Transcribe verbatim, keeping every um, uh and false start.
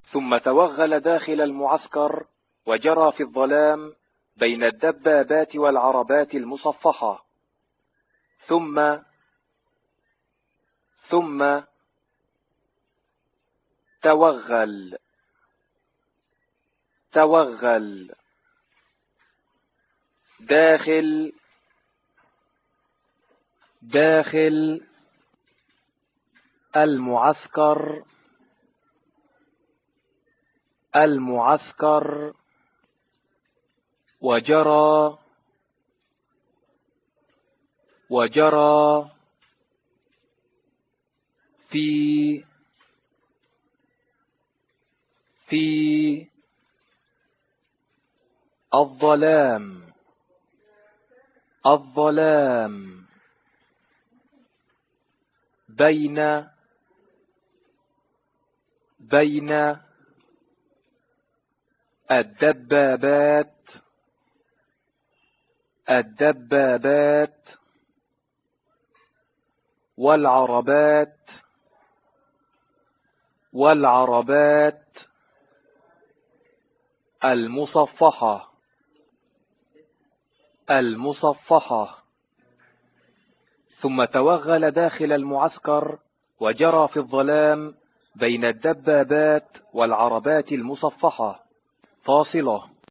ثم توغل داخل المعسكر وجرى في الظلام بين الدبابات والعربات المصفحة. ثم ثم توغل توغل داخل داخل المعسكر المعسكر وجرى وجرى في في الظلام الظلام بين بين الدبابات الدبابات والعربات والعربات المصفحة المصفحة. ثم توغل داخل المعسكر وجرى في الظلام بين الدبابات والعربات المصفحة. فاصلة.